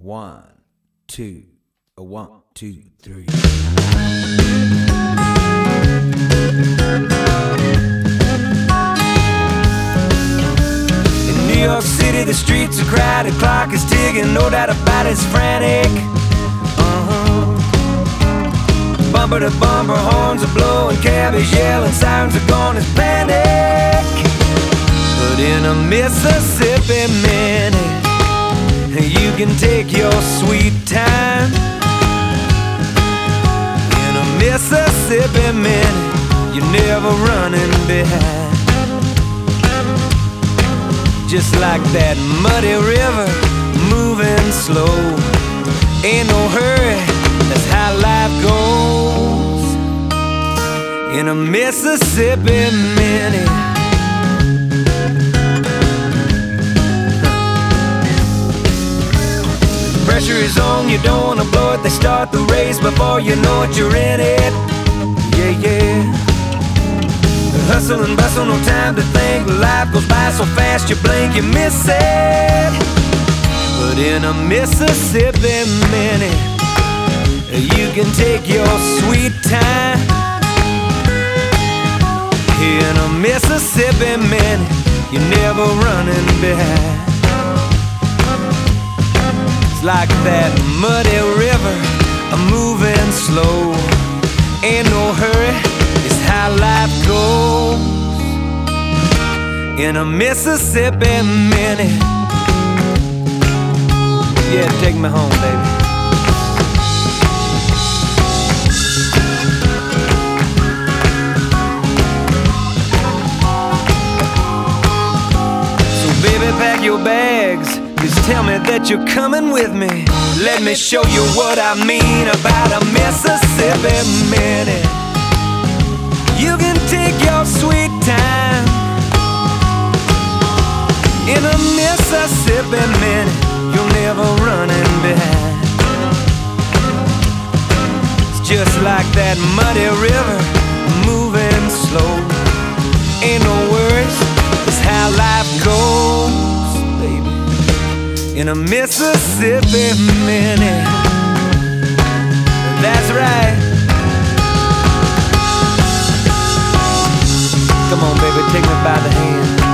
1, 2, 1, 2, 3. In New York City, the streets are crowded, clock is ticking, no doubt about it's frantic. Bumper to bumper, horns are blowing, cabbies yelling, sirens are gone, it's panic. But in a Mississippi minute, you can take your sweet time. In a Mississippi minute, you're never running behind. Just like that muddy river, moving slow. Ain't no hurry, that's how life goes. In a Mississippi minute. Pressure is on, you don't wanna blow it. They start the race before you know it, you're in it. Yeah, yeah. Hustle and bustle, no time to think. Life goes by so fast, you blink, you miss it. But in a Mississippi minute, you can take your sweet time. In a Mississippi minute, you're never running behind. Like that muddy river, moving slow. Ain't no hurry, it's how life goes. In a Mississippi minute. Yeah, take me home, baby. So baby, pack your bags, just tell me that you're coming with me. Let me show you what I mean about a Mississippi minute. You can take your sweet time. In a Mississippi minute, you're never running behind. It's just like that muddy river, moving slow. Ain't no worries, it's how life goes, baby. In a Mississippi minute. That's right. Come on, baby, take me by the hand.